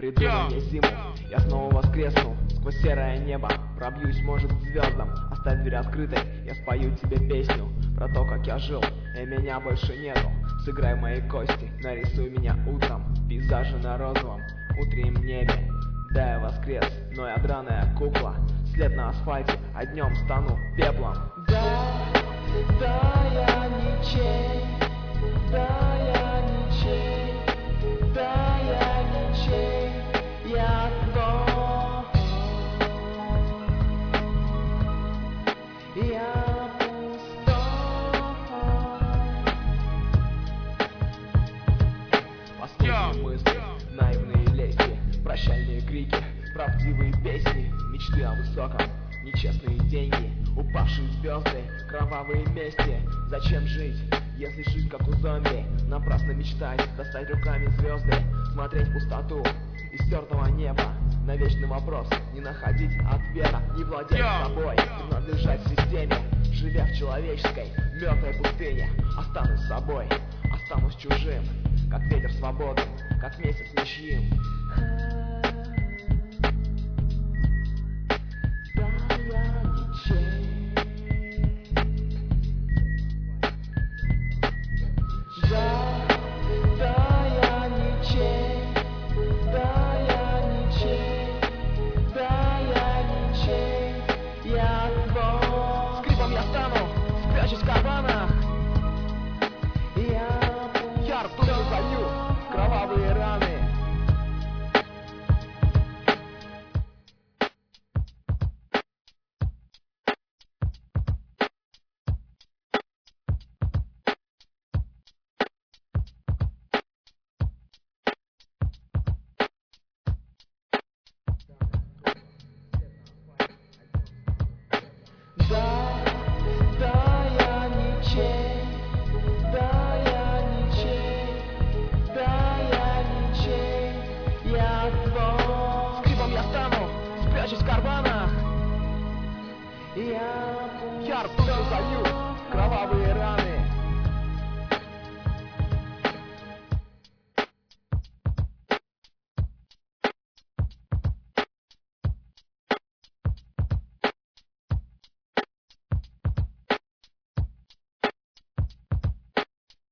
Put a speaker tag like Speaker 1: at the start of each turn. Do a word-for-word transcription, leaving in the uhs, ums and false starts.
Speaker 1: придумай мне зиму. Я снова воскресну сквозь серое небо, пробьюсь, может, к звездам. Оставь дверь открытой, я спою тебе песню про то, как я жил, и меня больше нету. Сыграй мои кости, нарисуй меня утром, пейзажи на розовом утреннем небе. Да, я воскрес, но я драная кукла, след на асфальте, а днем стану пеплом.
Speaker 2: Да, да, я ничей, да, я ничей, да, я ничей, я твой, я пустой.
Speaker 1: Последние мысли, наивные лести, прощальные крики, правдивые песни, мечты о высоком, нечестные деньги, упавшие звезды, кровавые мести. Зачем жить, если жизнь как у зомби? Напрасно мечтать, достать руками звезды, смотреть в пустоту истертого неба. На вечный вопрос не находить ответа, не владеть собой, принадлежать системе. Живя в человеческой мертвой пустыне, останусь собой, останусь чужим, как ветер свободен, как месяц ничьим. Скрипом я стану, спрячусь в карманах. Я ртутью залью кровавые раны.
Speaker 2: Да, да, я ничей, да, я ничей, да, я ничей, я твой.
Speaker 1: Скрипом я стану, спрячусь в карманах.
Speaker 2: Я
Speaker 1: Я ртутью залью кровавые раны.